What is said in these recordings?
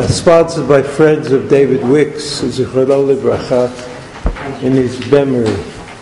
sponsored by friends of David Wicks, Zichrono Livracha, in his memory.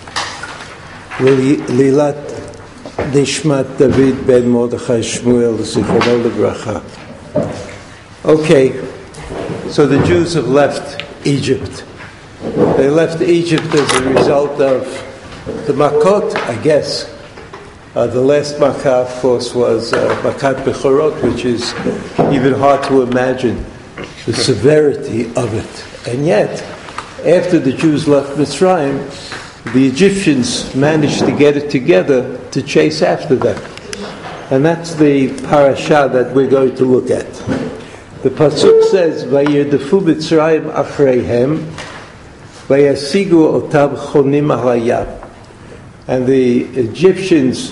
Lilat Nishmat David ben Mordechai Shmuel, Zichrono Livracha. Okay, so the Jews have left Egypt. They left Egypt as a result of the Makot, I guess. The last Makkah, of course, was Makat Bechorot, which is even hard to imagine the severity of it. And yet, after the Jews left Mitzrayim, the Egyptians managed to get it together to chase after them. And that's the parasha that we're going to look at. The pasuk says, "Vayirdefu Mitzrayim achreihem, vayasigu otam chonim alayam." And the Egyptians,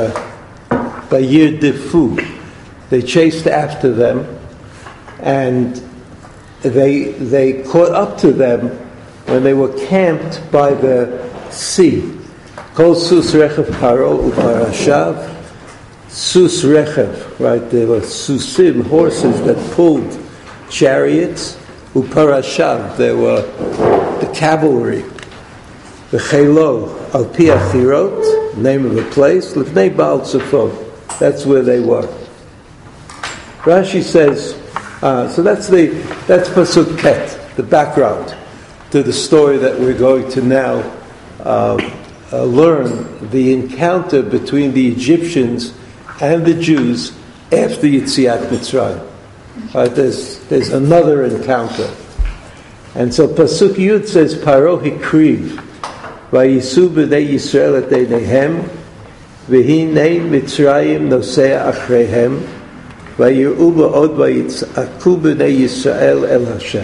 vayirdefu, they chased after them, and they caught up to them when they were camped by the sea. Kol sus rechev paro uparashav, sus rechev, right? There were susim, horses that pulled chariots. Uparashav, there were the cavalry. The chelo al pi achirot, name of the place, lifnei Baal Tzafon. That's where they were. Rashi says, so that's pasuk pet, the background to the story that we're going to now learn, the encounter between the Egyptians and the Jews after Yetziat Mitzrayim. There's another encounter. And so pasuk Yud says, Paro hikriv, vayisu b'nei Yisrael et einehem, v'hinei Mitzrayim nosea achreihem, vayiru ba'od vayitzaku b'nei Yisrael el Hashem.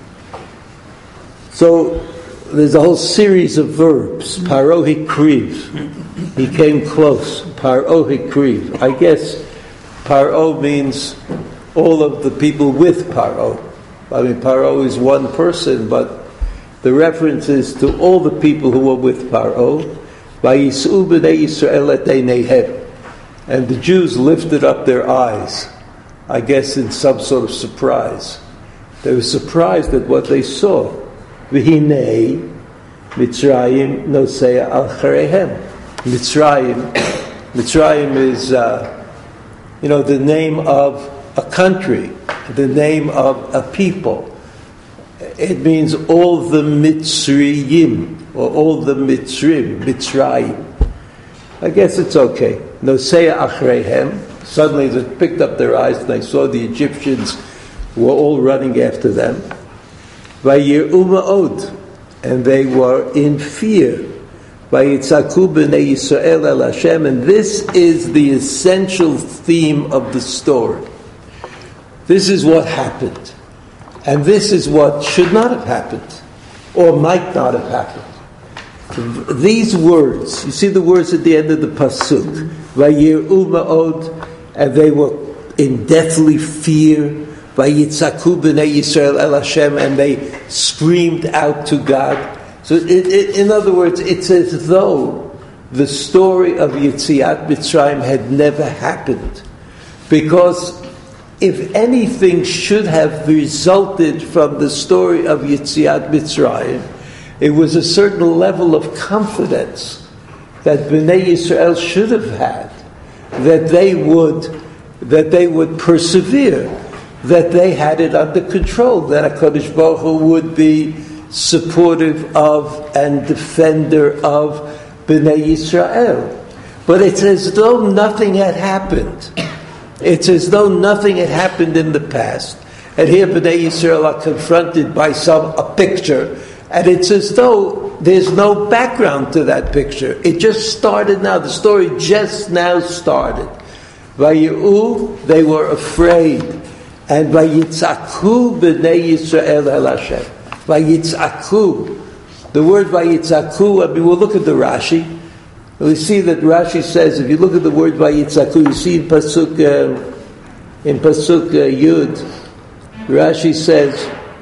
So there's a whole series of verbs. Paro hikriv, he came close. Paro hikriv. I guess Paro means all of the people with Paro. I mean, Paro is one person, but the reference is to all the people who were with Paro. Vayisu b'nei Yisrael et einehem. And the Jews lifted up their eyes, I guess in some sort of surprise. They were surprised at what they saw. V'hinei Mitzrayim nosea al chareihem. Mitzrayim is, the name of a country, the name of a people. It means all the Mitzrayim, or all the Mitzrayim. I guess it's okay. Nosea achreihem. Suddenly they picked up their eyes and they saw the Egyptians were all running after them. Vayiru ma'od, and they were in fear. Vayitzaku b'nei Yisrael el Hashem, and this is the essential theme of the story. This is what happened. And this is what should not have happened, or might not have happened. These words, you see the words at the end of the pasuk, Vayiru ma'od, and they were in deathly fear, Vayitzaku b'nei Yisrael el Hashem, and they screamed out to God. So in other words, it's as though the story of Yetziat Mitzrayim had never happened. Because if anything should have resulted from the story of Yetziat Mitzrayim, it was a certain level of confidence that Bnei Yisrael should have had, that they would persevere, that they had it under control, that HaKadosh Baruch Hu would be supportive of and defender of Bnei Yisrael. But it's as though nothing had happened. It's as though nothing had happened in the past. And here Bnei Yisrael are confronted by a picture, and it's as though there's no background to that picture. It just started now. The story just now started. Vayiru, they were afraid. And Vayitzaku b'nei Yisrael el Hashem. Vayitzaku. The word Vayitzaku, we'll look at the Rashi. We see that Rashi says, if you look at the word Vayitzaku, you see in Pasuk Yud, Rashi says,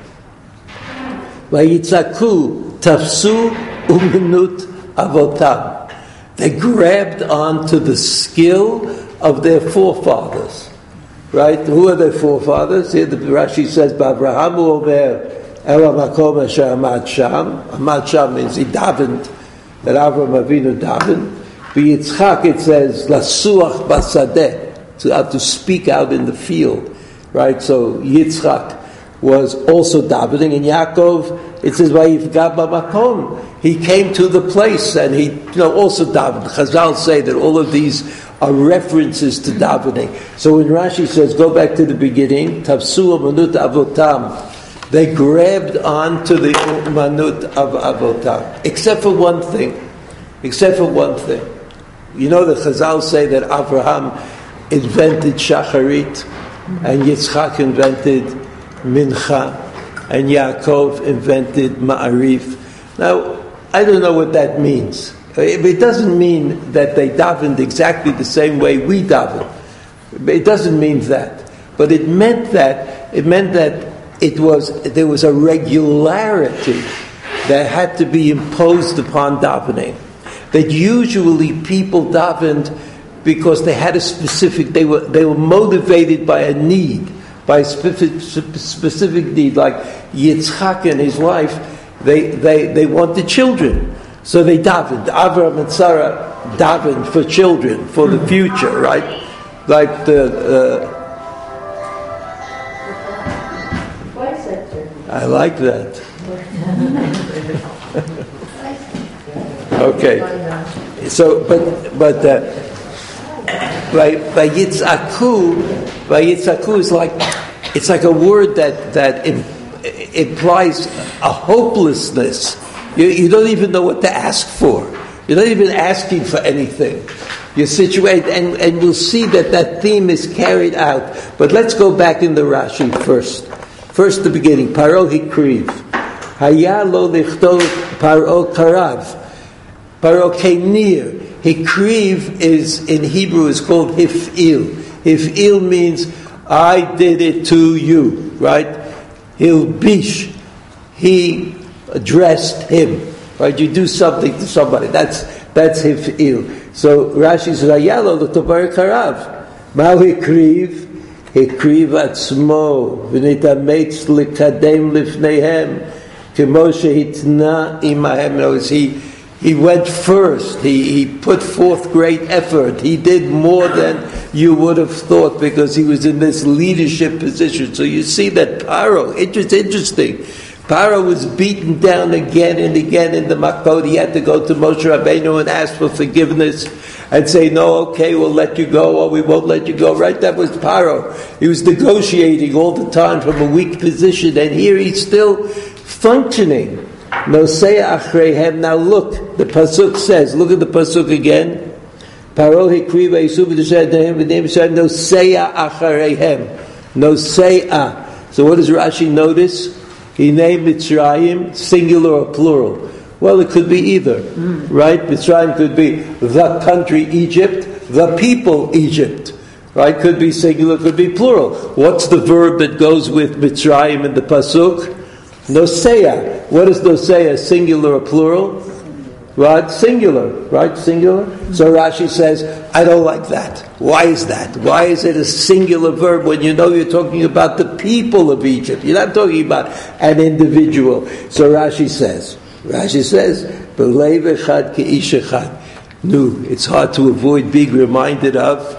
Vayitzaku tafsu uminut avotam. They grabbed onto the skill of their forefathers. right? Who are their forefathers? Here the Rashi says, "B'Avraham Omer El Makom Asher Amad Sham." Amad Sham means he davened, that Avraham Avinu davened. B'Yitzchak it says, "Lasuach Basadeh," to speak out in the field, right? So Yitzchak was also davening, and Yaakov, it says, "Vayifga b'makom." He came to the place, and he, also davened. Chazal say that all of these are references to davening. So when Rashi says, go back to the beginning, Tafsu umanut avotam, they grabbed onto the umanut of avotam, except for one thing. You know that Chazal say that Abraham invented Shacharit, and Yitzchak invented Mincha, and Yaakov invented Ma'arif. Now, I don't know what that means. It doesn't mean that they davened exactly the same way we daven. It doesn't mean that. But it meant that there was a regularity that had to be imposed upon davening. That usually people davened because they had a specific, they were motivated by a need, by a specific need, like Yitzchak and his wife, they wanted children. So they davened. Avraham and Sarah davened for children, for the future, right? Like I like that. Okay. So, but by Yitzhaku is like, it's like a word that implies a hopelessness. You don't even know what to ask for. You're not even asking for anything. You're situated, and we'll see that theme is carried out. But let's go back in the Rashi first. First, the beginning. Paro hikriv. Haya lo lichtov paro karav. Paro came near. Hikriv is, in Hebrew, is called hif'il. Hif'il means, I did it to you, right? Hilbish. He addressed him, right? You do something to somebody. That's hif'il. So Rashi says, "Ayalo l'tobar karav, ma'u hikriv atzmo v'nitametz l'kadem lifneihem kemo shehitna imahem." He went first. He put forth great effort. He did more than you would have thought because he was in this leadership position. So you see that Paro, it's interesting. Paro was beaten down again and again in the Makot. He had to go to Moshe Rabbeinu and ask for forgiveness and say, no, okay, we'll let you go, or we won't let you go. Right? That was Paro. He was negotiating all the time from a weak position, and here he's still functioning. Nosei achreihem. Now look, the pasuk says. Look at the pasuk again. Paro hikriv v'yisu b'deshadehem v'nei b'shadehem nosei achreihem. Nosei. So what does Rashi notice? He named Mitzrayim singular or plural. Well, it could be either, right? Mitzrayim could be the country Egypt, the people Egypt, right? Could be singular, could be plural. What's the verb that goes with Mitzrayim in the pasuk? Noseya. What is noseya? Singular or plural? Right? Singular. Right? Singular. So Rashi says, I don't like that. Why is that? Why is it a singular verb when you know you're talking about the people of Egypt? You're not talking about an individual. So Rashi says, B'leiv echad ke'ish echad. No, it's hard to avoid being reminded of.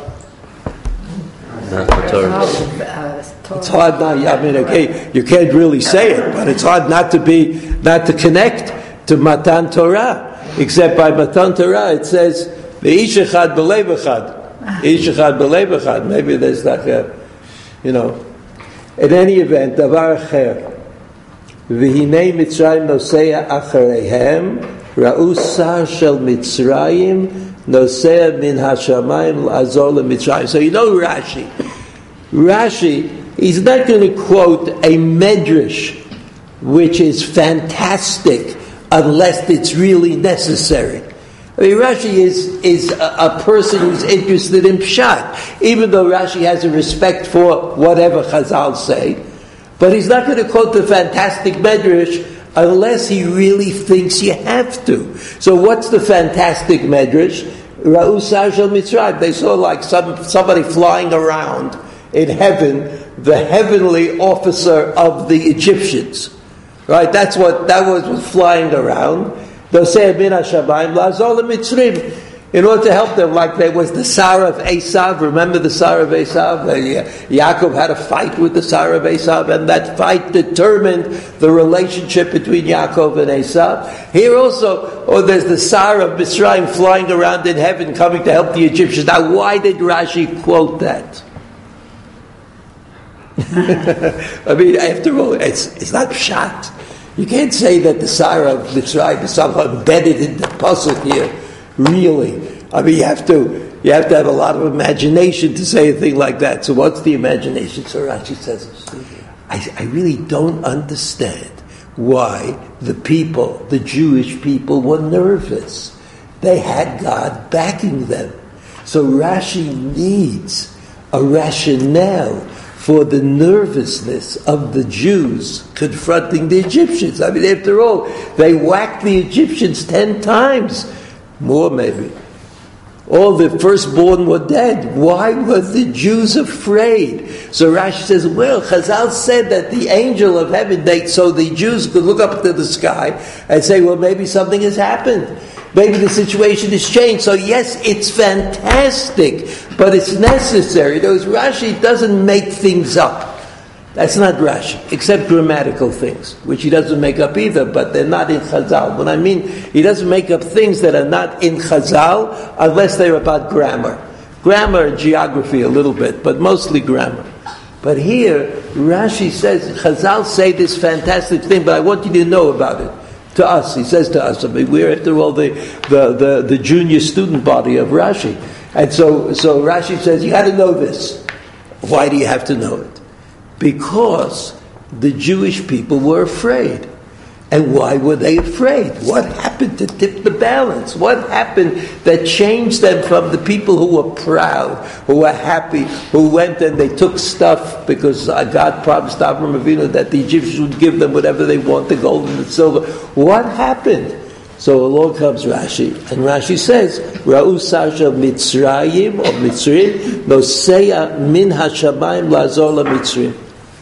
It's hard not. I mean, okay, you can't really say it, but it's hard not to connect to Matan Torah. Except by Matan Torah, it says Ish echad b'leiv echad. Ish echad b'leiv echad. Maybe there's like a, In any event, davar acher. V'hinei Mitzrayim nosea achareihem. Ra'u sar shel Mitzrayim nosea min hashamayim l'azor leMitzrayim. So Rashi, he's not going to quote a medrash, which is fantastic, unless it's really necessary. I mean, Rashi is a person who's interested in Pshat, even though Rashi has a respect for whatever Chazal say. But he's not going to quote the fantastic medrash unless he really thinks you have to. So what's the fantastic medrash? Ra'u sar shel Mitzrayim. They saw like somebody flying around in heaven the heavenly officer of the Egyptians. Right? That was flying around. Nosei min hashamayim la'azor lemitzrim. In order to help them, like there was the Sarah of Esav. Remember the Sarah of Esav? Yaakov had a fight with the Sarah of Esav, and that fight determined the relationship between Yaakov and Esav. Here also, there's the Sarah of Mitzrayim flying around in heaven, coming to help the Egyptians. Now, why did Rashi quote that? I mean, after all, it's not pshat. You can't say that the Sarah of Mitzrayim is somehow embedded in the pasuk here. Really, I mean, you have to have a lot of imagination to say a thing like that. So, what's the imagination? So Rashi says, I really don't understand why the Jewish people, were nervous. They had God backing them. So Rashi needs a rationale for the nervousness of the Jews confronting the Egyptians. I mean, after all, they whacked the Egyptians 10 times. More maybe. All the firstborn were dead. Why were the Jews afraid? So Rashi says, well, Chazal said that the angel of heaven, so the Jews could look up to the sky and say, well, maybe something has happened. Maybe the situation has changed. So yes, it's fantastic, but it's necessary. Those Rashi doesn't make things up. That's not Rashi, except grammatical things, which he doesn't make up either, but they're not in Chazal. What I mean, he doesn't make up things that are not in Chazal unless they're about grammar. Grammar and geography a little bit, but mostly grammar. But here, Rashi says, Chazal say this fantastic thing, but I want you to know about it. To us, he says to us, I mean, we're after all the junior student body of Rashi. And so Rashi says, you got to know this. Why do you have to know it? Because the Jewish people were afraid. And why were they afraid? What happened to tip the balance? What happened that changed them from the people who were proud, who were happy, who went and they took stuff because God promised Avraham Avinu that the Egyptians would give them whatever they want, the gold and the silver. What happened? So along comes Rashi, and Rashi says, Ra'u Sasha Mitzrayim, or Mitzrim, Noseya min hashamayim la'azor lamitzrim.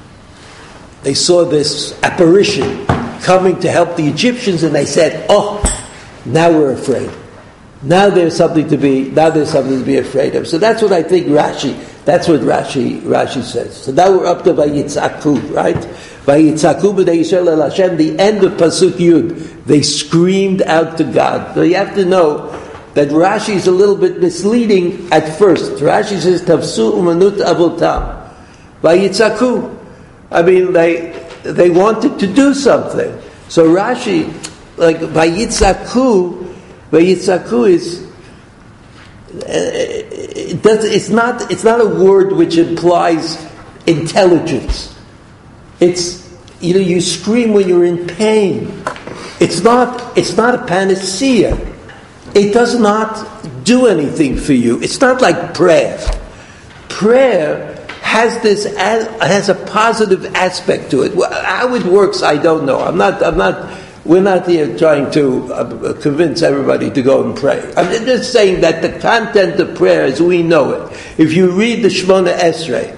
They saw this apparition coming to help the Egyptians, and they said, "Oh, now we're afraid. Now there's something to be afraid of." So that's what I think That's what Rashi says. So now we're up to Vayitzaku, right? Vayitzaku b'nei Yisrael el Hashem. The end of pasuk Yud. They screamed out to God. So you have to know that Rashi is a little bit misleading at first. Rashi says Tafsu umanut avotam. Vayitzaku. I mean, they wanted to do something. So Rashi, like Vayitzaku is it's not a word which implies intelligence. It's you scream when you're in pain. It's not a panacea. It does not do anything for you. It's not like prayer. Prayer has a positive aspect to it. How it works, I don't know. We're not here trying to convince everybody to go and pray. I'm just saying that the content of prayer as we know it, if you read the Shemona Esrei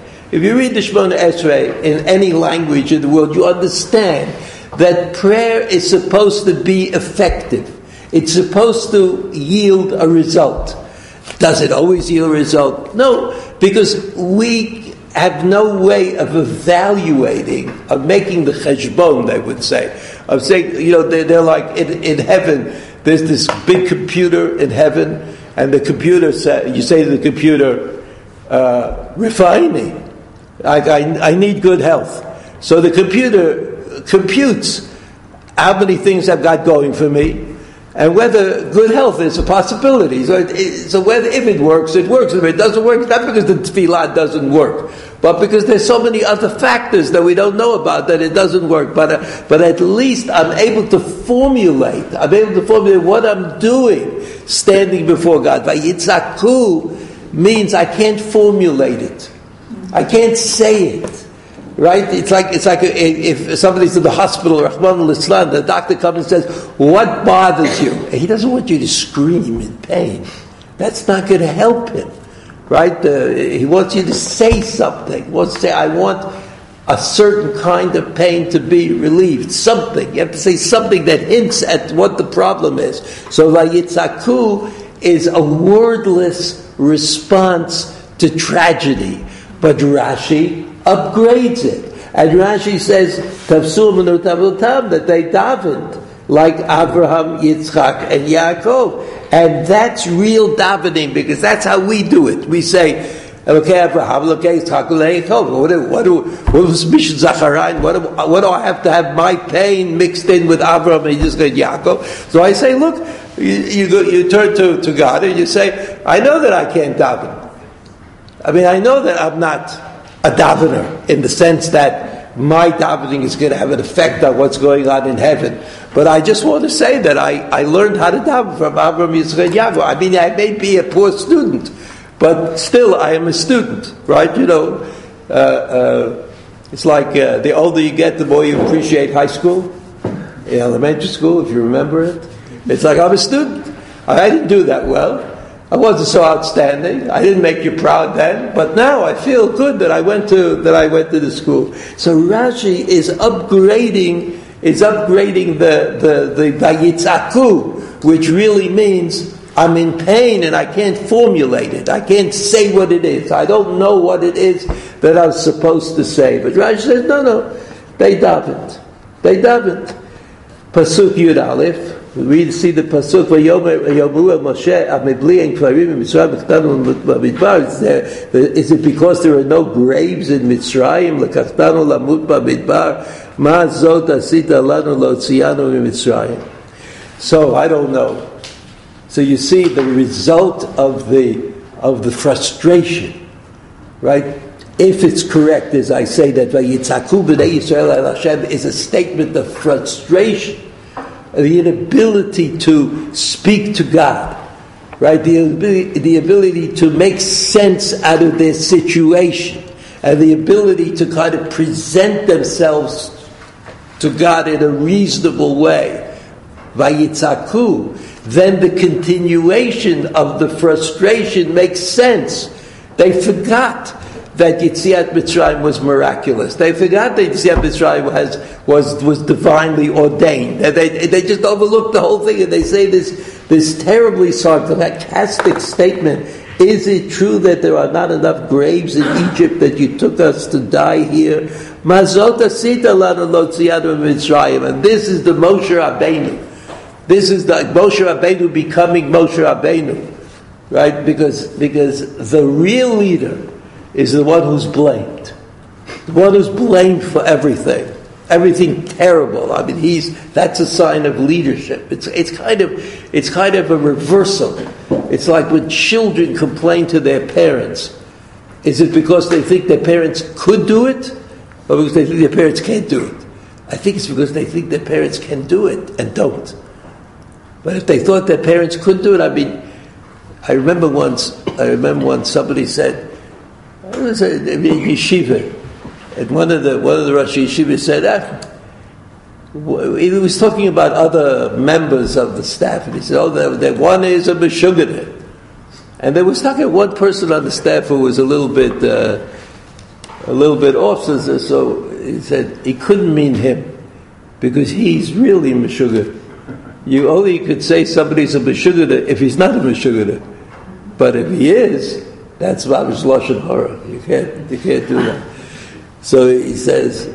in any language in the world, you understand that prayer is supposed to be effective. It's supposed to yield a result. Does it always yield a result? No, because we have no way of evaluating, of making the cheshbon, they would say. Of saying, they're like, in heaven, there's this big computer in heaven, and the computer you say to the computer, refining, I need good health. So the computer computes how many things I've got going for me, and whether good health is a possibility. So whether if it works, it works. If it doesn't work, it's not because the tefillah doesn't work, but because there's so many other factors that we don't know about that it doesn't work. But at least I'm able to formulate what I'm doing standing before God. Vayitzaku means I can't formulate it. I can't say it. Right? It's like if somebody's in the hospital, Rahman al-Islam, the doctor comes and says, "What bothers you?" And he doesn't want you to scream in pain. That's not going to help him. right? He wants you to say something. He wants to say, I want a certain kind of pain to be relieved. Something. You have to say something that hints at what the problem is. So Vayitzaku is a wordless response to tragedy. But Rashi upgrades it. And Rashi says, Tafsul Menutavutam, that they davened like Abraham, Yitzchak, and Yaakov. And that's real davening, because that's how we do it. We say, okay, Abraham, okay, Yitzchak, Yaakov. What do I have to have my pain mixed in with Abraham and Yitzchak and Yaakov? So I say, look, you turn to God and you say, I know that I can't daven. I mean, I know that I'm not a davener in the sense that my davening is going to have an effect on what's going on in heaven. But I just want to say that I learned how to daven from Abraham, Yitzchak, and Yaakov. I mean, I may be a poor student, but still I am a student, right? It's like the older you get, the more you appreciate high school, in elementary school, if you remember it. It's like I'm a student. I didn't do that well. I wasn't so outstanding. I didn't make you proud then, but now I feel good that I went to the school. So Rashi is upgrading the Vayitzaku, which really means I'm in pain and I can't formulate it. I can't say what it is. I don't know what it is that I was supposed to say. But Rashi says, no, they davened. Pasuk Yud Aleph. We see the pasuk Vayomu Moshe Amibli and Kvarim in Mitzrayim L'Kachtanu B'Midbar. Is it because there are no graves in Mitzrayim? L'Kachtanu Lamut B'Midbar Ma Zot Asita Lanu L'Otzianu Mitzrayim. So I don't know. So you see the result of the frustration, right? If it's correct, as I say, that Vayitzaku B'nei Yisrael El Hashem is a statement of frustration. The inability to speak to God, right? The ability to make sense out of their situation, and the ability to kind of present themselves to God in a reasonable way. Vayitzaku. Then the continuation of the frustration makes sense. They forgot that Yetziat Mitzrayim was miraculous. They forgot that Yetziat Mitzrayim was divinely ordained. They just overlooked the whole thing, and they say this terribly sarcastic statement. Is it true that there are not enough graves in Egypt that you took us to die here? Mazot asita lanu lo tziyanu Mitzrayim. And this is the Moshe Rabbeinu. This is the Moshe Rabbeinu becoming Moshe Rabbeinu. Right? Because the real leader is the one who's blamed. The one who's blamed for everything. Everything terrible. I mean, that's a sign of leadership. It's kind of a reversal. It's like when children complain to their parents. Is it because they think their parents could do it? Or because they think their parents can't do it? I think it's because they think their parents can do it and don't. But if they thought their parents could do it, I remember once somebody said, I was in yeshiva, and one of the Rosh Yeshiva said, he was talking about other members of the staff, and he said, that one is a meshuggah. And there was talking one person on the staff who was a little bit off, so he said he couldn't mean him, because he's really meshuggah. You could say somebody's a meshuggah if he's not a meshuggah, but if he is, that's Babish Lashon Hara. You can't do that. So he says,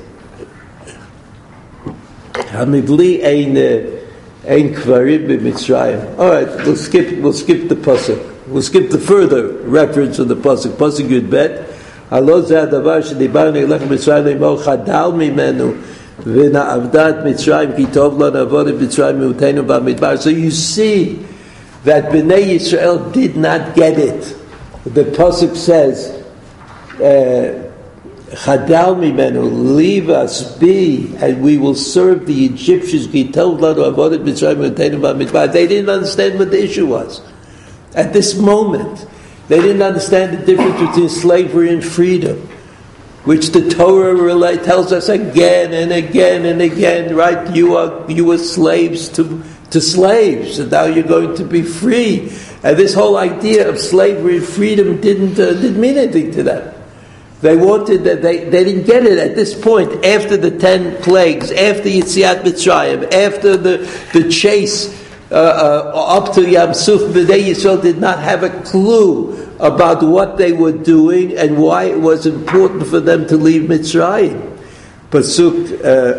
Hamibli ein kvarim b'Mitzrayim. All right, we'll skip the pasuk. We'll skip the further reference of the pasuk. Pasuk Yud Bet. Halo zeh hadavar shedibarnu elechem Mitzrayim le'mo chadal mimenu v'na'avdat Mitzrayim ki tov lanu avodah Mitzrayim me'utenu b'Midbar. So you see that Bnei Yisrael did not get it. The pasuk says, "Chadal mimenu, leave us be, and we will serve the Egyptians." They didn't understand what the issue was. At this moment, they didn't understand the difference between slavery and freedom, which the Torah tells us again and again and again. Right? You were slaves to slaves, and now you're going to be free. And this whole idea of slavery and freedom didn't mean anything to them. They wanted that they didn't get it at this point, after the 10 plagues, after Yetziat Mitzrayim, after the chase up to Yam Suf. B'nai Yisrael did not have a clue about what they were doing and why it was important for them to leave Mitzrayim. Pasuk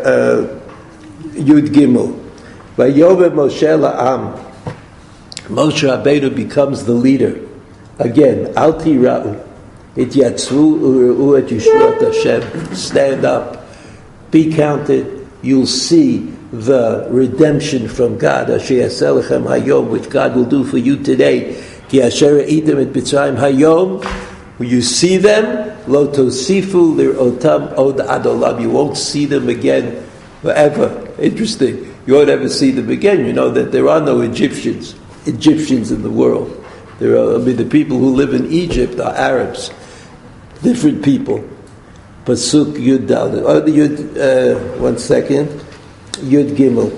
Yud Gimel. Vayomer Moshe la'am. Moshe Rabbeinu becomes the leader. Again, Al Tira'u. It yatzvu u'ra'u et Yishuat Hashem. Stand up, be counted. You'll see the redemption from God. Asher yaseh lechem hayom, which God will do for you today. Ki asher ra'item et Mitzrayim hayom. When you see them, lo tosifu lir'otam od ad olam. You won't see them again forever. Interesting. You won't ever see them again. You know that there are no Egyptians in the world. The people who live in Egypt are Arabs. Different people. Pasuk Yud Dalet. One second. Yud Gimel.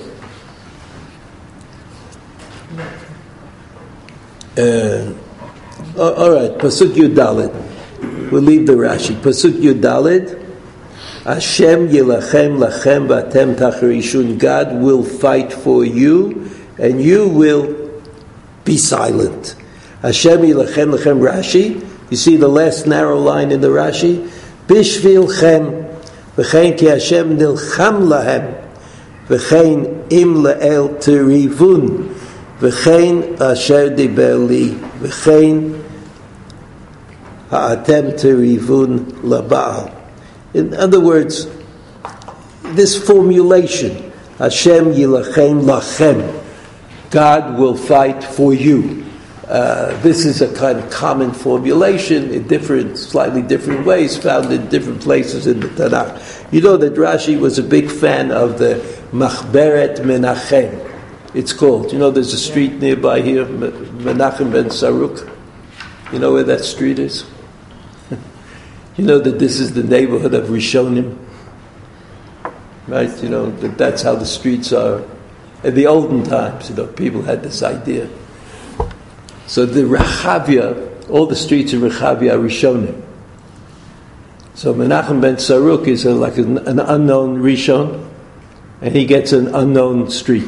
All right. Pasuk Yud Dalet. We'll leave the Rashi. Pasuk Yud Dalet. Hashem yilachem lachem v'atem tacharishun. God will fight for you, and you will be silent. Hashem yilachem lachem. Rashi. You see the last narrow line in the Rashi? Bishvilchem v'chein ki Hashem nilcham lahem v'chein im le'el terivun v'chein asher diber li v'chein ha'atem terivun laba'al. In other words, this formulation, Hashem yilachem lachem, God will fight for you. This is a kind of common formulation in slightly different ways, found in different places in the Tanakh. You know that Rashi was a big fan of the Machberet Menachem. It's called. You know, there's a street nearby here, Menachem ben Saruk. You know where that street is? You know that this is the neighborhood of Rishonim, right? You know that's how the streets are. In the olden times, people had this idea. So the Rehavia, all the streets of Rehavia are Rishonim. So Menachem ben Saruk is like an unknown Rishon, and he gets an unknown street.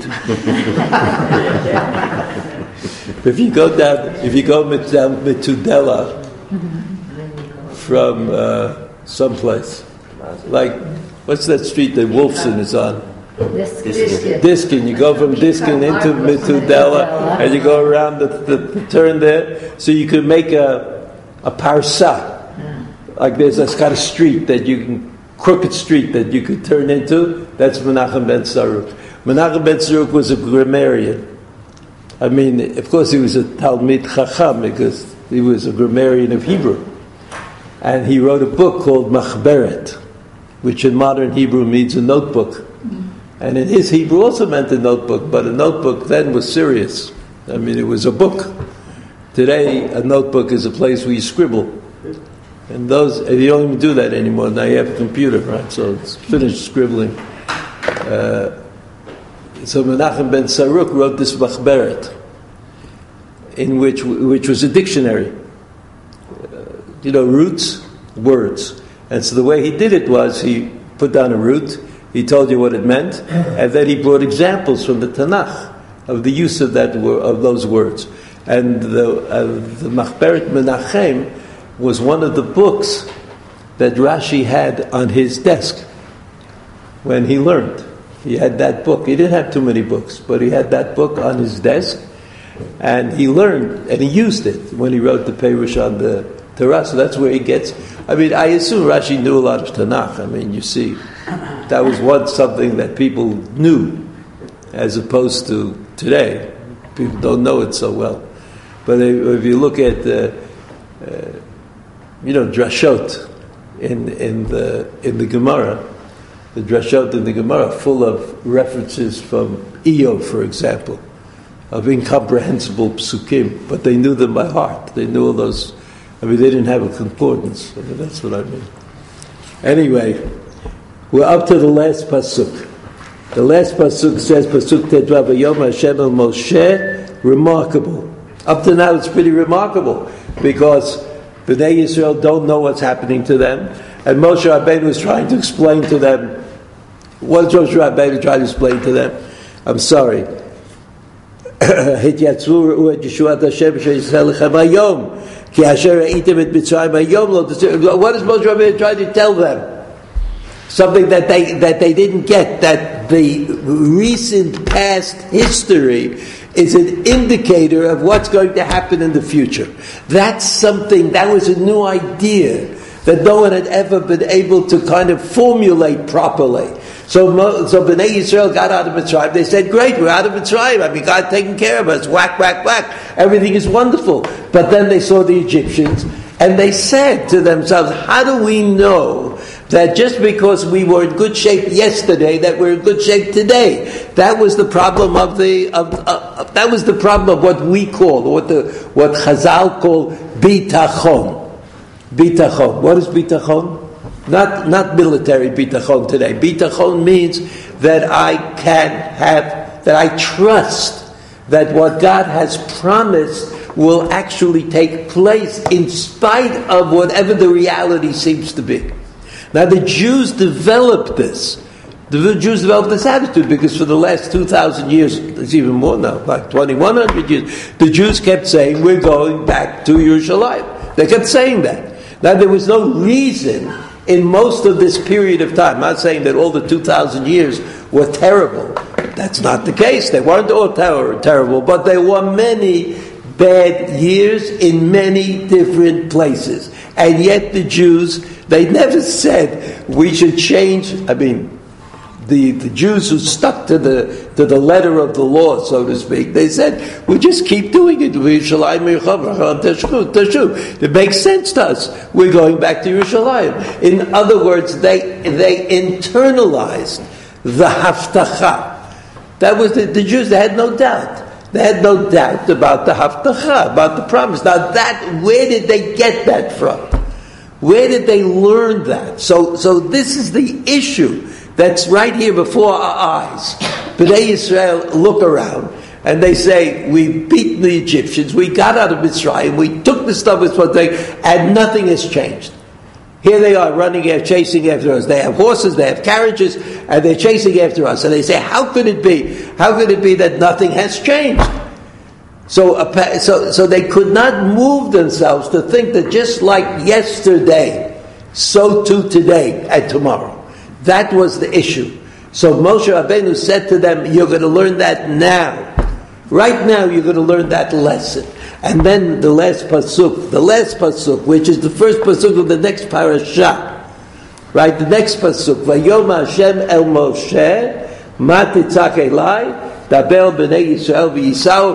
If you go down Metudela from someplace, like what's that street that Wolfson is on? Diskin. You go from Diskin into Metudela, and you go around the turn there, so you could make a parsa. Like there's this kind of street crooked street that you could turn into. That's Menachem ben Saruk. Menachem ben Saruk was a grammarian. I mean, of course, he was a Talmid Chacham because he was a grammarian of Hebrew, and he wrote a book called Machberet, which in modern Hebrew means a notebook. And in his Hebrew also meant a notebook, but a notebook then was serious. I mean, it was a book. Today, a notebook is a place where you scribble. And you don't even do that anymore. Now you have a computer, right? So it's finished scribbling. So Menachem ben Saruk wrote this Machberet, in which was a dictionary. Roots, words. And so the way he did it was he put down a root, he told you what it meant, and then he brought examples from the Tanakh of the use of those words. And the Machberet Menachem was one of the books that Rashi had on his desk when he learned. He had that book. He didn't have too many books, but he had that book on his desk, and he learned, and he used it when he wrote the Perush on the Torah. So that's where he gets. I mean, I assume Rashi knew a lot of Tanakh. I mean, you see, that was once something that people knew, as opposed to today. People don't know it so well. But if you look at drashot in the Gemara, the drashot in the Gemara full of references from Eov, for example, of incomprehensible psukim, but they knew them by heart. They knew all those. I mean, they didn't have a concordance. I mean, that's what I mean. Anyway, we're up to the last pasuk. The last pasuk says, pasuk Tedvav Vayom Hashem el Moshe, remarkable. Up to now, it's pretty remarkable because Bnei Yisrael don't know what's happening to them, and Moshe Rabbeinu is trying to explain to them. What is Moshe Rabbeinu trying to explain to them? I'm sorry. What is Moshe Rabbeinu trying to tell them? Something that they didn't get, that the recent past history is an indicator of what's going to happen in the future. That's something, that was a new idea that no one had ever been able to kind of formulate properly. So Bnei Yisrael got out of Mitzrayim. They said, great, we're out of Mitzrayim. I mean, God's taking care of us. Whack, whack, whack. Everything is wonderful. But then they saw the Egyptians, and they said to themselves, how do we know that just because we were in good shape yesterday, that we're in good shape today? That was the problem of that was the problem of what we call, what Chazal call bitachon. Bitachon. What is bitachon? Not military bitachon today. Bitachon means that I trust that what God has promised will actually take place in spite of whatever the reality seems to be. Now the Jews developed this. The Jews developed this attitude because for the last 2,000 years, it's even more now, like 2,100 years, the Jews kept saying, we're going back to Yerushalayim. They kept saying that. Now there was no reason in most of this period of time. I'm not saying that all the 2,000 years were terrible. That's not the case. They weren't all terrible, but there were many bad years in many different places. And yet the Jews, they never said we should change. I mean, the Jews who stuck to the letter of the law, so to speak, they said, we just keep doing it. It makes sense to us. We're going back to Yerushalayim. In other words, they internalized the haftacha. That was the Jews, they had no doubt. They had no doubt about the haftacha, about the promise. Now where did they get that from? Where did they learn that? So this is the issue that's right here before our eyes. Bnei Yisrael look around and they say, we've beaten the Egyptians, we got out of Mitzrayim, we took the stuff with what they, and nothing has changed. Here they are chasing after us. They have horses, they have carriages, and they're chasing after us. And they say, how could it be? How could it be that nothing has changed? So they could not move themselves to think that just like yesterday, so too today and tomorrow. That was the issue. So Moshe Rabbeinu said to them, you're going to learn that now. Right now you're going to learn that lesson. And then the last pasuk, which is the first pasuk of the next parasha, right? The next pasuk, Vayom Hashem el Moshe, Ma titzak elai, daber b'nei Yisrael v'yisau.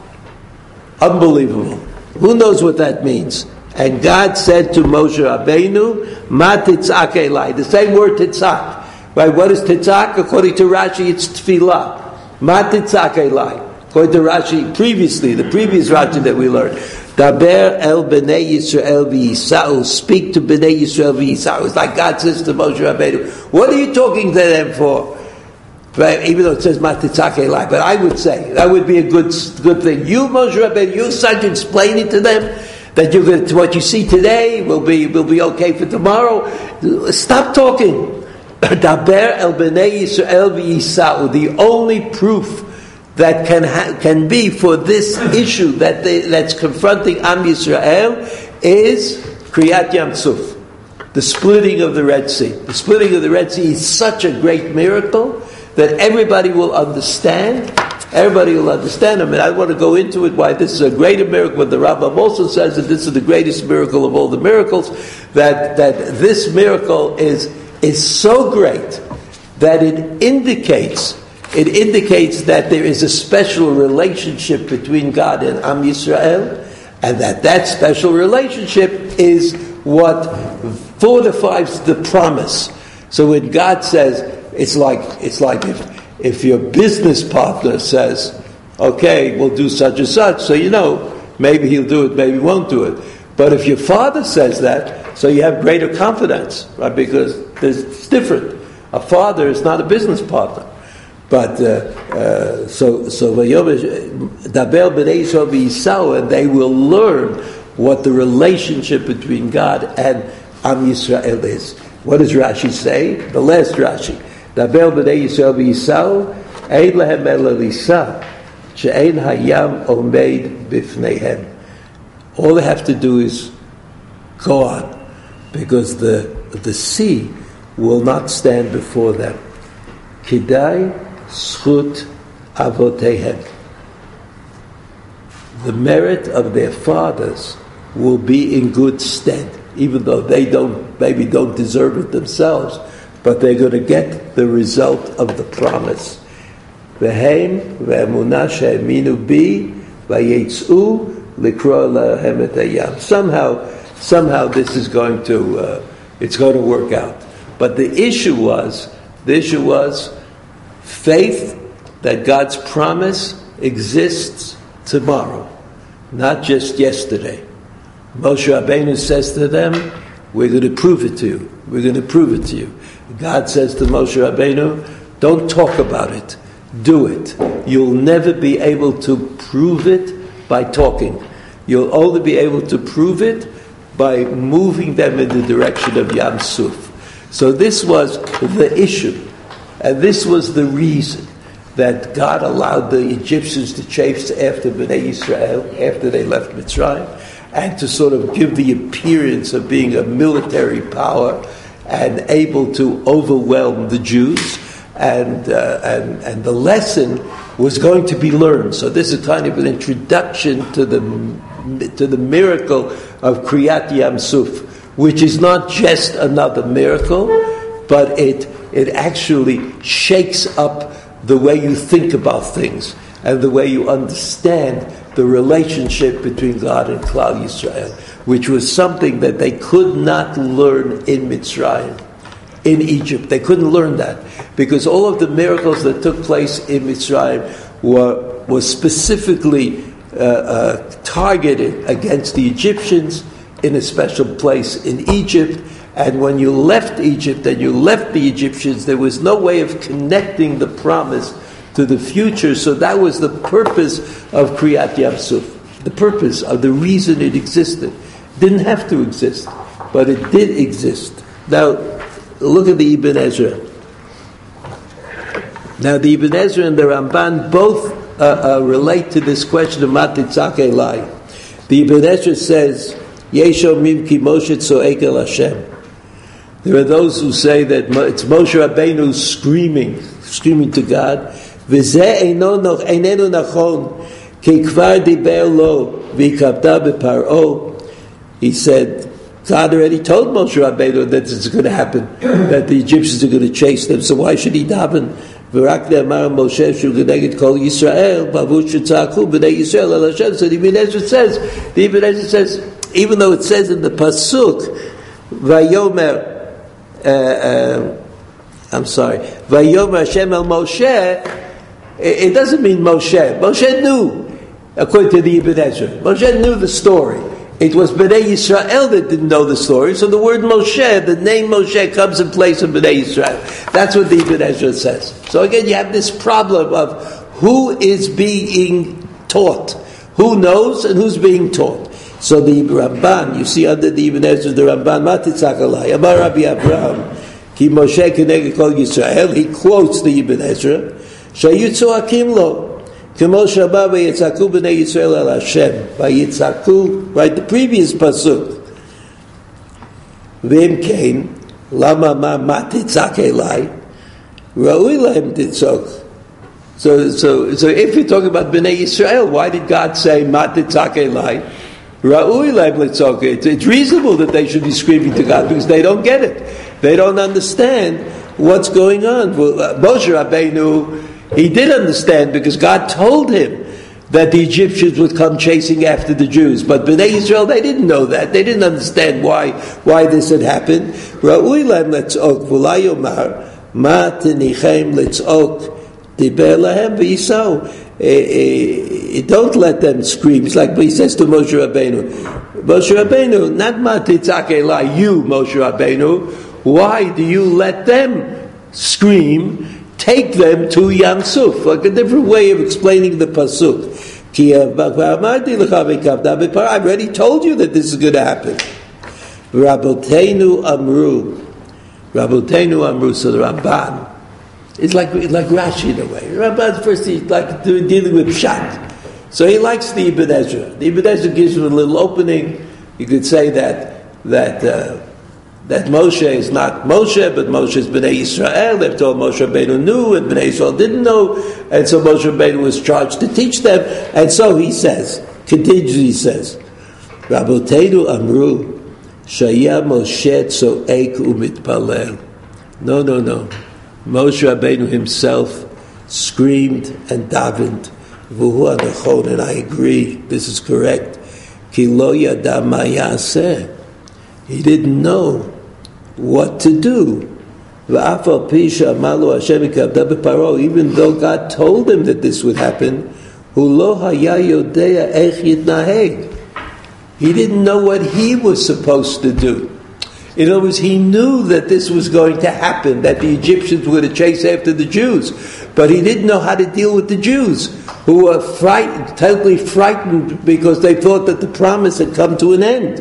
Unbelievable. Who knows what that means? And God said to Moshe Rabbeinu, Ma titzak elai. The same word titzak. Right? What is titzak? According to Rashi, it's tefillah. Ma titzak elai. According to Rashi, the previous Rashi that we learned, Daber el b'nei Yisrael v'yisau, speak to b'nei Yisrael v'yisau. It's like God says to Moshe Rabbeinu, what are you talking to them for? Right? Even though it says Matitzak Elai, but I would say that would be a good thing. You, Moshe Rabbeinu, you start explaining to them that what you see today will be okay for tomorrow. Stop talking. Daber el b'nei Yisrael v'yisau. The only proof that can be for this issue that's confronting Am Yisrael is Kriyat Yam Suf, the splitting of the Red Sea. The splitting of the Red Sea is such a great miracle that everybody will understand. Everybody will understand. I mean, I want to go into it why this is a greater miracle. But the Rambam also says that this is the greatest miracle of all the miracles. That this miracle is so great that it indicates that there is a special relationship between God and Am Yisrael, and that special relationship is what fortifies the promise. So when God says, it's like if your business partner says, okay, we'll do such and such, so maybe he'll do it, maybe he won't do it. But if your father says that, so you have greater confidence, right? Because it's different. A father is not a business partner. But so Daber b'nei Yisrael v'Yisau, and they will learn what the relationship between God and Am Yisrael is. What does Rashi say? The last Rashi. Daber b'nei Yisrael v'Yisau, ein lehem el elisa, she'ein hayam omeid b'fneihem. All they have to do is go on, because the sea will not stand before them. Kidai schut avotehem. The merit of their fathers will be in good stead, even though they maybe don't deserve it themselves, but they're going to get the result of the promise. V'heim v'emunah she'eminu bi v'yetzu likro lahem et hayam. Somehow this is going to it's going to work out. But the issue was faith that God's promise exists tomorrow, not just yesterday. Moshe Rabbeinu says to them, we're going to prove it to you. We're going to prove it to you. God says to Moshe Rabbeinu, don't talk about it. Do it. You'll never be able to prove it by talking. You'll only be able to prove it by moving them in the direction of Yam Suf. So this was the issue. And this was the reason that God allowed the Egyptians to chase after Bnei Yisrael after they left Mitzrayim, and to sort of give the appearance of being a military power and able to overwhelm the Jews. And the lesson was going to be learned. So this is kind of an introduction to the miracle of Kriyat Yam Suf, which is not just another miracle, but it actually shakes up the way you think about things and the way you understand the relationship between God and Klal Yisrael, which was something that they could not learn in Mitzrayim, in Egypt. They couldn't learn that because all of the miracles that took place in Mitzrayim were specifically targeted against the Egyptians in a special place in Egypt. And when you left Egypt and you left the Egyptians, there was no way of connecting the promise to the future. So that was the purpose of Kriyat Yam Suf. The purpose of the reason it existed. It didn't have to exist, but it did exist. Now, look at the Ibn Ezra. Now, the Ibn Ezra and the Ramban both relate to this question of Matitzak Elai. The Ibn Ezra says, Yesho Mimki Moshe Tzoek El Hashem. There are those who say that it's Moshe Rabbeinu screaming to God. V'zeh einenu nachon, ki kvar diber lo v'ikavda b'paro. He said, God already told Moshe Rabbeinu that it's going to happen, that the Egyptians are going to chase them, so why should he daven? V'rak ne'amar Moshe shu geneged kol Yisrael, b'avu shetza'aku b'nei Yisrael el Hashem. So the Ibn Ezra says, even though it says in the Pasuk, Vayomer, Vayomer Hashem el Moshe, it doesn't mean Moshe. Moshe knew, according to the Ibn Ezra. Moshe knew the story. It was Bnei Yisrael that didn't know the story. So the word Moshe, the name Moshe, comes in place of Bnei Yisrael. That's what the Ibn Ezra says. So again, you have this problem of who is being taught. Who knows and who's being taught. So the Ramban, you see under the Ibn Ezra, the Ramban, Matitzak Alai, Amar Rabbi Abraham, Ki Moshe Keneged Kol Yisrael, he quotes the Ibn Ezra, Shayutzu Hakim Lo, Kemo Shabbat Vayitzaku B'nei Yisrael El Hashem, Vayitzaku, right, the previous Pasuk, V'im Kain, Lama Ma Matitzak Elai, Ra'ui Lahem Titzok. So if you're talking about B'nei Yisrael, why did God say Matitzak Elai? It's reasonable that they should be screaming to God because they don't get it. They don't understand what's going on. Well, Moshe Rabbeinu, he did understand because God told him that the Egyptians would come chasing after the Jews. But Bnei Yisrael, they didn't know that. They didn't understand why this had happened. Don't let them scream. It's like he says to Moshe Rabbeinu, not Matitzak Elai, you, Moshe Rabbeinu, why do you let them scream take them to Yam Suf, like a different way of explaining the pasuk. I already told you that this is going to happen. Rabotenu Amru, so the Ramban is like Rashi in a way. Ramban first he's like dealing with Pshat. So he likes the Ibn Ezra. The Ibn Ezra gives him a little opening. You could say that Moshe is not Moshe, but Moshe is Bnei Yisrael. They're told Moshe Rabbeinu knew, and Bnei Yisrael didn't know, and so Moshe Rabbeinu was charged to teach them. And so he says, continually says, Rabotenu Amru, Shaya Moshe Tzo'ek U'mitpalel. No. Moshe Rabbeinu himself screamed and davened. V'hu anachon, and I agree, this is correct. Ki lo yada ma yaseh. He didn't know what to do. V'afal pi she'amar Hashem ikavda b'paro, even though God told him that this would happen, hu lo haya yodea ech yitnaheg. He didn't know what he was supposed to do. In other words, he knew that this was going to happen, that the Egyptians were going to chase after the Jews. But he didn't know how to deal with the Jews, who were totally frightened because they thought that the promise had come to an end.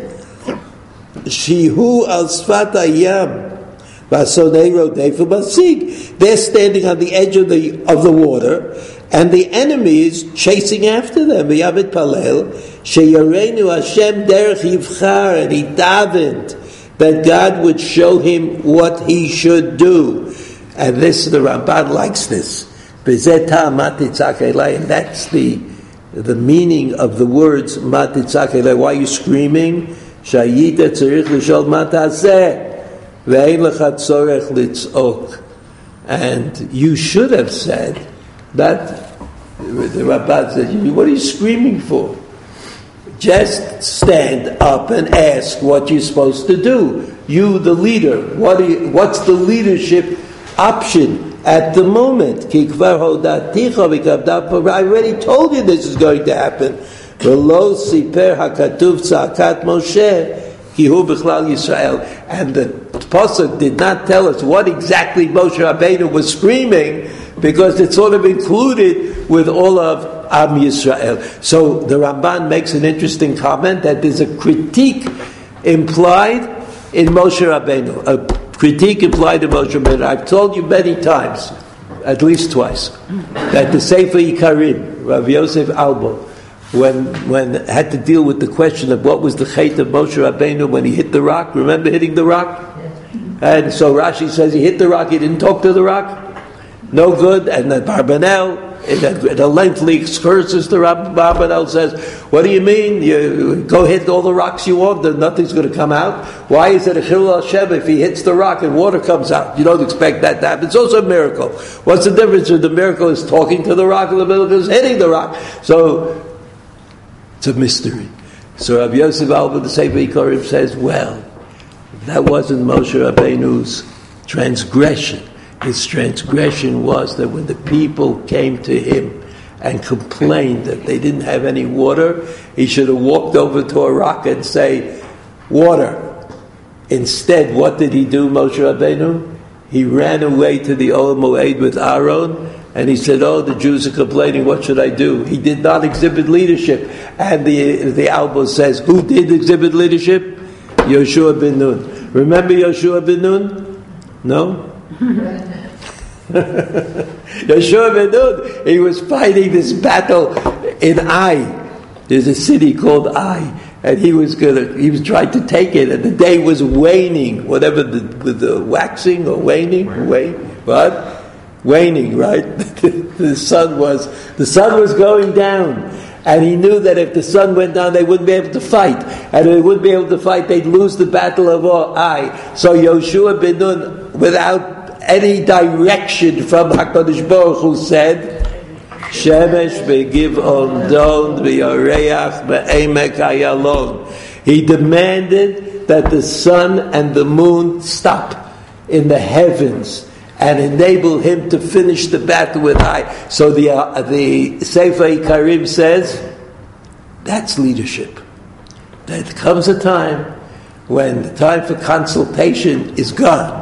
Shihu al sfat hayam, v'asonei rodeifu basig. They're standing on the edge of the water, and the enemy is chasing after them. V'yavit palel sheyarenu Hashem derech yivchar, and he davened that God would show him what he should do. And this, the Ramban likes this. And that's the meaning of the words matitzak elai. Why are you screaming? Shayita tzarich l'shol matazeh ve'ein lecha tzorech litzok. And you should have said that. The Ramban said, what are you screaming for? Just stand up and ask what you're supposed to do. You, the leader, what's the leadership option at the moment? I already told you this is going to happen. And the Pasuk did not tell us what exactly Moshe Rabbeinu was screaming, because it's sort of included with all of Am Yisrael. So the Ramban makes an interesting comment that there's a critique implied in Moshe Rabbeinu. A critique implied in Moshe Rabbeinu. I've told you many times, at least twice, that the Sefer Ikarim, Rav Yosef Albo, when had to deal with the question of what was the chait of Moshe Rabbeinu when he hit the rock. Remember hitting the rock? And so Rashi says he hit the rock, he didn't talk to the rock. No good. And then Barbanel, in a lengthy excursus, the Barbanel says, what do you mean? You go hit all the rocks you want, then nothing's going to come out. Why is it a Chilul Hashem if he hits the rock and water comes out? You don't expect that to happen. It's also a miracle. What's the difference if the miracle is talking to the rock and the miracle is hitting the rock? So, it's a mystery. So Rabbi Yosef Alba, the Sefer Ikarim, says, well, that wasn't Moshe Rabbeinu's transgression. His transgression was that when the people came to him and complained that they didn't have any water, he should have walked over to a rock and say, water. Instead, what did he do, Moshe Rabbeinu? He ran away to the Ohel Moed with Aaron, and he said, oh, the Jews are complaining, what should I do? He did not exhibit leadership. And the Albo says, who did exhibit leadership? Yoshua ben Nun. Remember Yoshua ben Nun? No? Yoshua ben Nun, he was fighting this battle in Ai. There's a city called Ai, and he was trying to take it, and the day was waning, whatever the waxing or waning, waning, right? the sun was going down, and he knew that if the sun went down, they wouldn't be able to fight, and if they wouldn't be able to fight, they'd lose the battle of Ai. So Yoshua ben Nun, without any direction from HaKadosh Baruch Hu, said, Shemesh beGiv'on don v'yareach be'emek Ayalon. He demanded that the sun and the moon stop in the heavens and enable him to finish the battle with Ai. So the Sefer Ikarim says, that's leadership. There comes a time when the time for consultation is gone,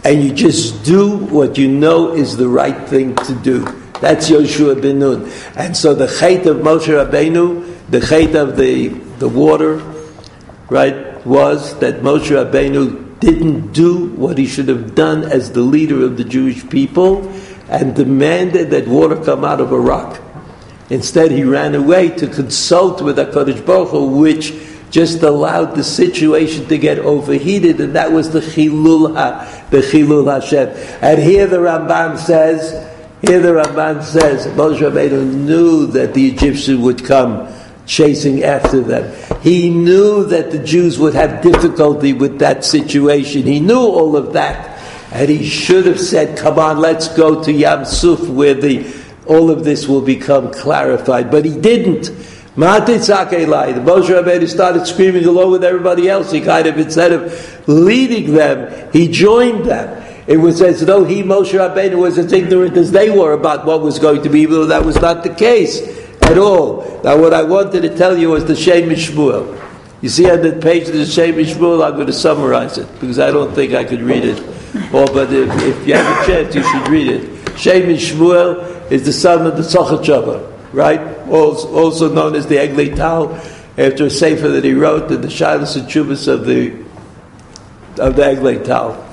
and you just do what you know is the right thing to do. That's Yoshua ben Nun. And so the chait of Moshe Rabbeinu, the chait of the water, right, was that Moshe Rabbeinu didn't do what he should have done as the leader of the Jewish people and demanded that water come out of a rock. Instead, he ran away to consult with HaKadosh Baruch Hu, which just allowed the situation to get overheated, and that was the Chilul Hashem. And here the Ramban says, Moshe Rabbeinu knew that the Egyptians would come chasing after them. He knew that the Jews would have difficulty with that situation. He knew all of that. And he should have said, come on, let's go to Yam Suf where all of this will become clarified. But he didn't. The Moshe Rabbeinu started screaming along with everybody else. He kind of, instead of leading them, he joined them. It was as though Moshe Rabbeinu, was as ignorant as they were about what was going to be, even though that was not the case at all. Now what I wanted to tell you was the Shem Shmuel. You see on the page of the Shem Shmuel, I'm going to summarize it, because I don't think I could read it all, but if you have a chance, you should read it. Shem Shmuel is the son of the Tzochat Shabbat, right? Also known as the Eglei Tal, after a sefer that he wrote, in the Shilas and Chubas of the Eglei Tal.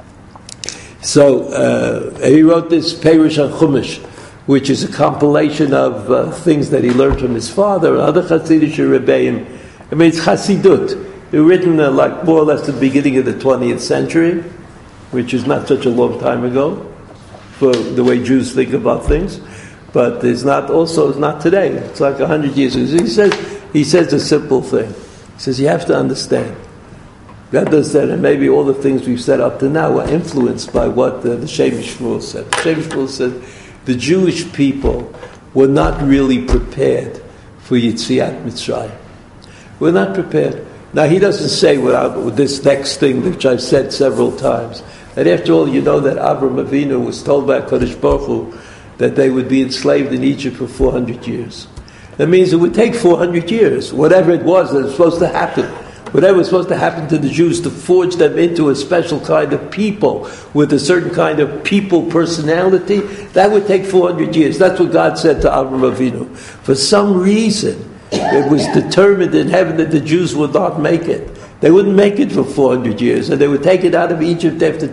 So he wrote this Perush on Chumash, which is a compilation of things that he learned from his father and other Hasidic Rebbeim. I mean, it's Hasidut. They were written like more or less at the beginning of the 20th century, which is not such a long time ago for the way Jews think about things. But it's not today. It's like 100 years ago. He says a simple thing. He says, you have to understand. You have to understand, and maybe all the things we've said up to now are influenced by what the Shem Shmuel said. The Shem Shmuel said the Jewish people were not really prepared for Yetziat Mitzrayim. We're not prepared. Now, he doesn't say with this next thing, which I've said several times, that after all, you know that Avraham Avinu was told by HaKadosh Baruch Hu that they would be enslaved in Egypt for 400 years. That means it would take 400 years, whatever it was that was supposed to happen. Whatever was supposed to happen to the Jews to forge them into a special kind of people with a certain kind of people personality, that would take 400 years. That's what God said to Avraham Avinu. For some reason, it was determined in heaven that the Jews would not make it. They wouldn't make it for 400 years, and they would take it out of Egypt after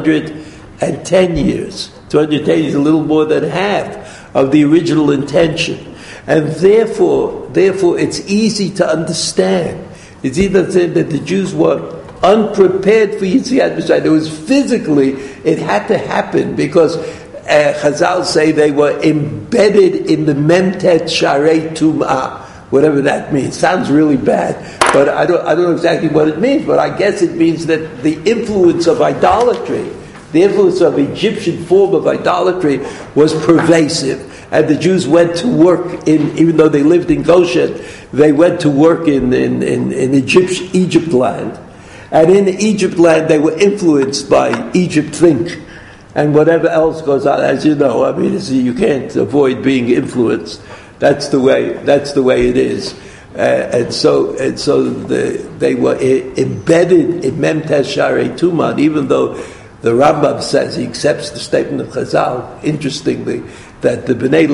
210 years. 210 is a little more than half of the original intention. And therefore it's easy to understand. It's either said that the Jews were unprepared for Yetziat Mitzrayim. It was physically, it had to happen because Chazal say they were embedded in the Memtet Sharei Tum'ah, whatever that means. Sounds really bad, but I don't know exactly what it means, but I guess it means that the influence of idolatry, the influence of Egyptian form of idolatry was pervasive. And the Jews went to work even though they lived in Goshen, they went to work in Egypt land. And in Egypt land, they were influenced by Egypt think. And whatever else goes on, as you know, I mean, you can't avoid being influenced. That's the way it is. And so they were embedded in Memtes Sharei Tumah, even though the Rambam says he accepts the statement of Chazal, interestingly, that the Bnei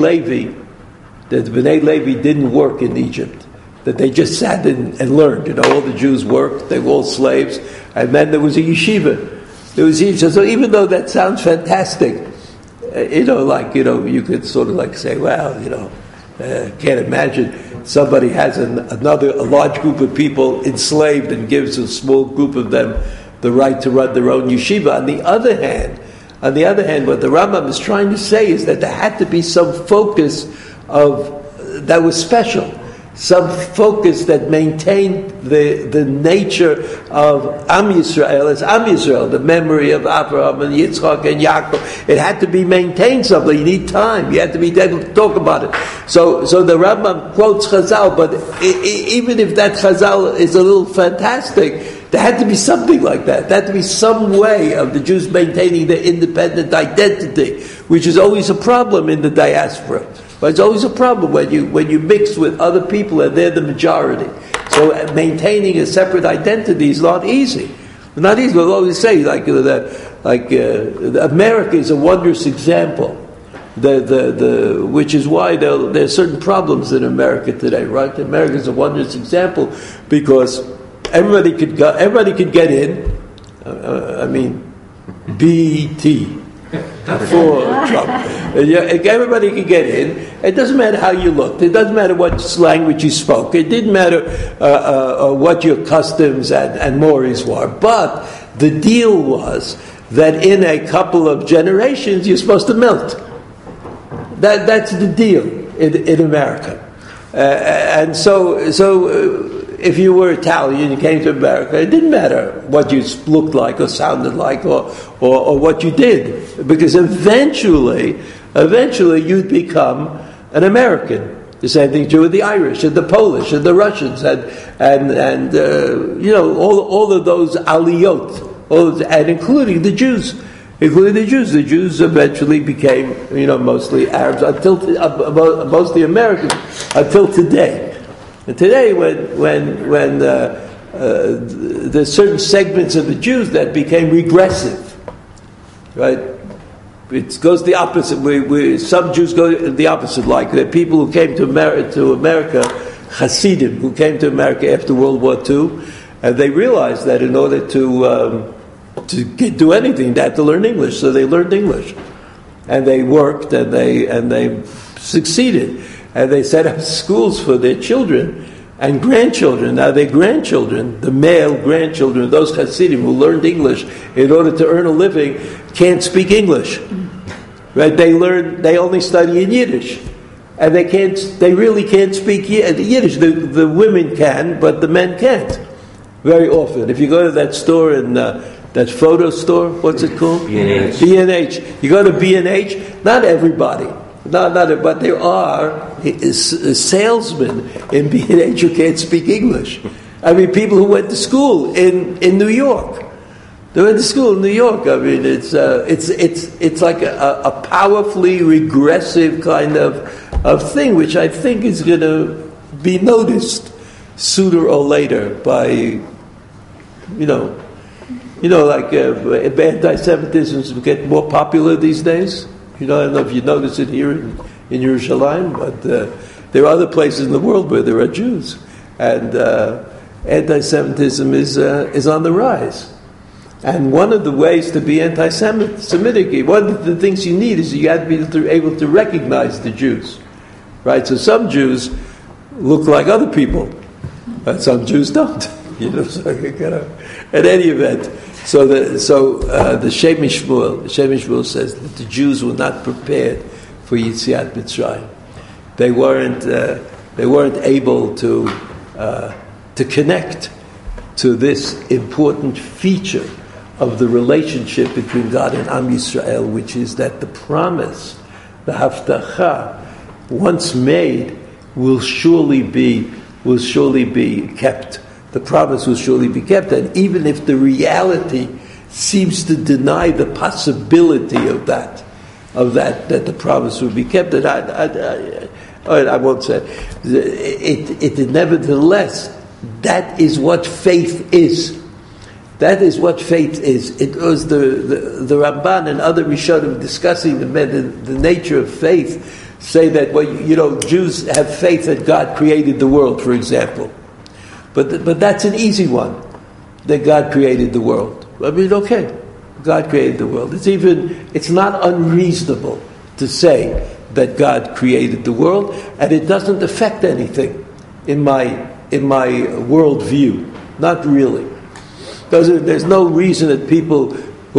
Levi didn't work in Egypt, that they just sat and learned. You know, all the Jews worked; they were all slaves, and then there was a yeshiva. So even though that sounds fantastic, you could sort of like say, well, can't imagine somebody has a large group of people enslaved and gives a small group of them the right to run their own yeshiva. On the other hand, what the Rambam is trying to say is that there had to be some focus that was special, some focus that maintained the nature of Am Yisrael as Am Yisrael, the memory of Abraham and Yitzchak and Yaakov. It had to be maintained somehow. You need time. You had to be able to talk about it. So the Rambam quotes Chazal, but even if that Chazal is a little fantastic, there had to be something like that. There had to be some way of the Jews maintaining their independent identity, which is always a problem in the diaspora. But it's always a problem when you mix with other people and they're the majority. So maintaining a separate identity is not easy. It's not easy. We'll always say, America is a wondrous example. Which is why there are certain problems in America today, right? America is a wondrous example because everybody could get in. BT for Trump. Everybody could get in. It doesn't matter how you looked. It doesn't matter what language you spoke. It didn't matter what your customs and mores were. But the deal was that in a couple of generations you're supposed to melt. That's the deal in America. And so if you were Italian and you came to America, it didn't matter what you looked like or sounded like or what you did, because eventually you'd become an American. The same thing true with the Irish and the Polish and the Russians and all of those aliyot, and including the Jews. The Jews eventually became, mostly Arabs mostly Americans until today. And today, when there's certain segments of the Jews that became regressive, right? It goes the opposite. Some Jews go the opposite. Like the people who came to America, Hasidim, who came to America after World War II, and they realized that in order to do anything, they had to learn English. So they learned English, and they worked, and they succeeded, and they set up schools for their children and grandchildren. Now their grandchildren, the male grandchildren of those Hasidim who learned English in order to earn a living, can't speak English. Right? They only study in Yiddish, and they really can't speak Yiddish. The women can, but the men can't. Very often, if you go to that store in that photo store, what's it called? B&H. B&H. You go to B&H, not everybody, but there are salesmen in B&H who can't speak English. I mean, people who went to school in New York. They went to school in New York. I mean, it's like a powerfully regressive kind of thing, which I think is going to be noticed sooner or later by, anti-Semitism is getting more popular these days. I don't know if you notice it here in Yerushalayim, but there are other places in the world where there are Jews, and anti-Semitism is on the rise. And one of the ways to be anti-Semitic, one of the things you need is you have to be able to recognize the Jews, right? So some Jews look like other people, but some Jews don't. At any event, so the Shem Shmuel says that the Jews were not prepared for Yetziat Mitzrayim. They weren't able to connect to this important feature of the relationship between God and Am Yisrael, which is that the promise, the Haftacha, once made, will surely be kept. The promise will surely be kept, and even if the reality seems to deny the possibility of that the promise will be kept, and I won't say it. Nevertheless, that is what faith is. That is what faith is. It was the Ramban and other Rishonim discussing the nature of faith say that Jews have faith that God created the world, for example. But that's an easy one, that God created the world. I mean, okay, God created the world. It's not unreasonable to say that God created the world, and it doesn't affect anything in my world view. Not really. There's no reason that people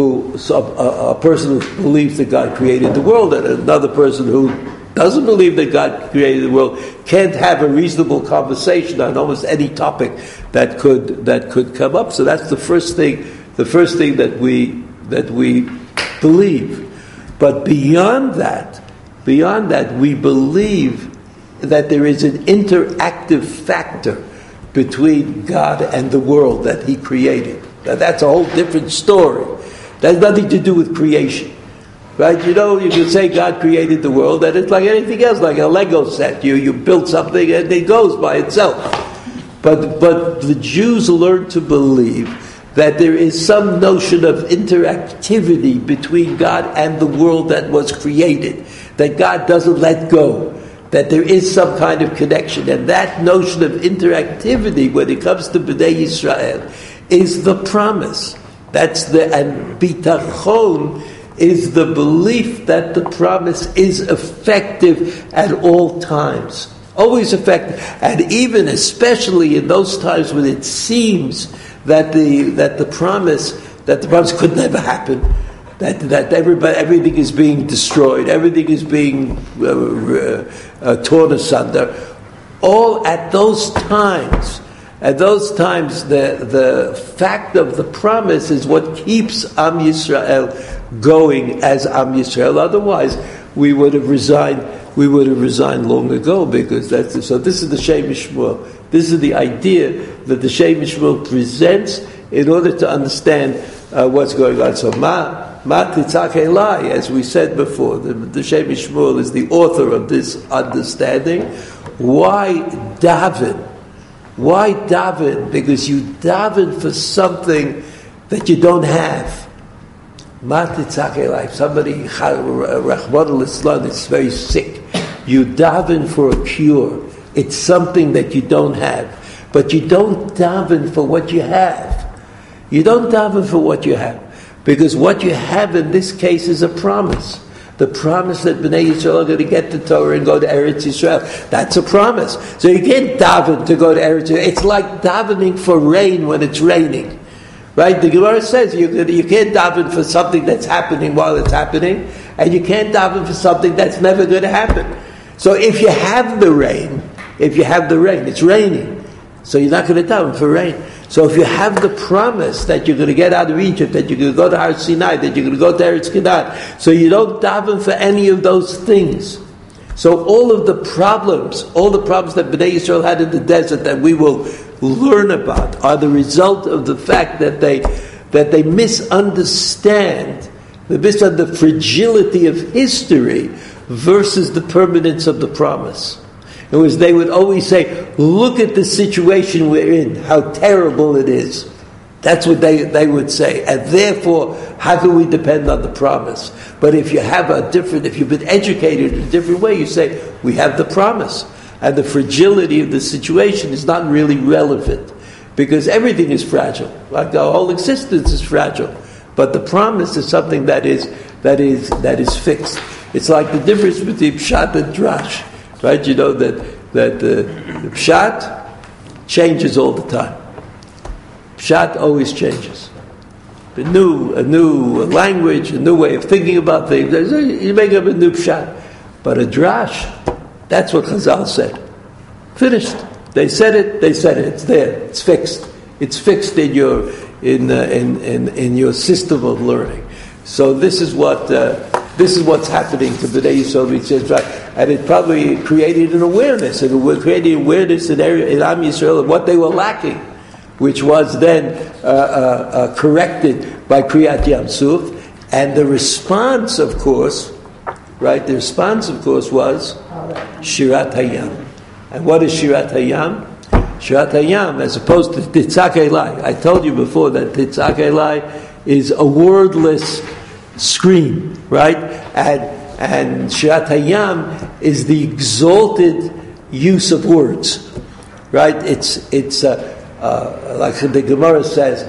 a person who believes that God created the world and another person who doesn't believe that God created the world can't have a reasonable conversation on almost any topic that could come up. So that's the first thing that we believe. But beyond that, we believe that there is an interactive factor between God and the world that He created. Now that's a whole different story. That has nothing to do with creation. Right? You can say God created the world, and it's like anything else, like a Lego set. You build something and it goes by itself. But the Jews learned to believe that there is some notion of interactivity between God and the world that was created, that God doesn't let go, that there is some kind of connection. And that notion of interactivity, when it comes to Bnei Yisrael, is the promise. And bitachon is the belief that the promise is effective at all times. Always effective. And even especially in those times when it seems that the promise could never happen, that everything is being destroyed, everything is being torn asunder. All at those times, the fact of the promise is what keeps Am Yisrael going as Am Yisrael. Otherwise, we would have resigned long ago, because so this is the Shem Mishmuel. This is the idea that the Shem Mishmuel presents in order to understand what's going on. So Ma Titzak Elai, as we said before, the Shem Mishmuel is the author of this understanding. Why daven? Why daven? Because you daven for something that you don't have. Ma Titzak Elai. Somebody, Rahman al-Islam, is very sick. You daven for a cure. It's something that you don't have. But you don't daven for what you have. You don't daven for what you have. Because what you have in this case is a promise. The promise that Bnei Yisrael are going to get the Torah and go to Eretz Yisrael. That's a promise. So you can't daven to go to Eretz Yisrael. It's like davening for rain when it's raining. Right? The Gemara says you can't daven for something that's happening while it's happening, and you can't daven for something that's never going to happen. So if you have the rain, it's raining. So you're not going to daven for rain. So if you have the promise that you're going to get out of Egypt, that you're going to go to Har Sinai, that you're going to go to Eretz Canaan, so you don't daven for any of those things. So all the problems that Bnei Yisrael had in the desert that we will learn about are the result of the fact that they misunderstand the fragility of history versus the permanence of the promise. In other words, they would always say, look at the situation we're in, how terrible it is. That's what they would say. And therefore, how can we depend on the promise? But if you've been educated in a different way, you say, we have the promise. And the fragility of the situation is not really relevant. Because everything is fragile. Like our whole existence is fragile. But the promise is something that is fixed. It's like the difference between Pshat and Drash. Right? You know that the Pshat changes all the time. Pshat always changes. A new language, a new way of thinking about things. You make up a new Pshat. But a Drash, that's what Chazal said. Finished. They said it. It's there. It's fixed. It's fixed in your system of learning. So this is what's happening to Bnei Yisrael, and it probably created an awareness. It created awareness in Am Yisrael of what they were lacking, which was then corrected by Kriyat Yam Suf. And the response, of course, right? The response, of course, was Shirat Hayam. And what is Shirat Hayam? Shirat Hayam, as opposed to Titzak Elai. I told you before that Titzak Elai is a wordless scream, right? And Shirat Hayam is the exalted use of words, right? It's like the Gemara says,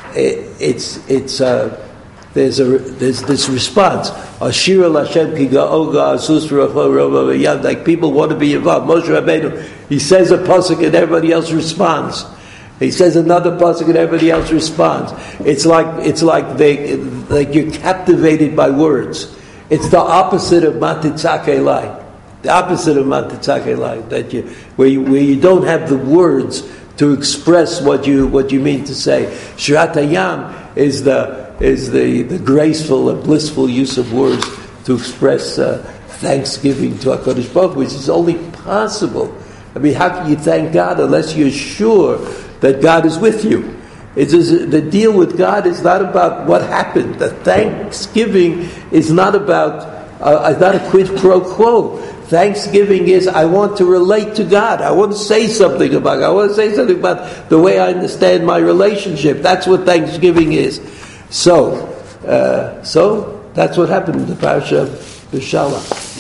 there's this response. Ashira Lashem ki ga'oga asus v'rachol, like people want to be involved. Moshe Rabbeinu, he says a pasuk and everybody else responds. He says another pasuk and everybody else responds. It's like you're captivated by words. It's the opposite of Matitzak Elai. The opposite of Matitzak Elai, where you don't have the words to express what you mean to say. Shirat Hayam is the graceful and blissful use of words to express thanksgiving to HaKadosh Baruch Hu, which is only possible. I mean, how can you thank God unless you're sure that God is with you? The deal with God is not about what happened. The thanksgiving is not about, not a quid pro quo. Thanksgiving is, I want to relate to God. I want to say something about God. I want to say something about the way I understand my relationship. That's what Thanksgiving is. So that's what happened in the parasha of Beshalach.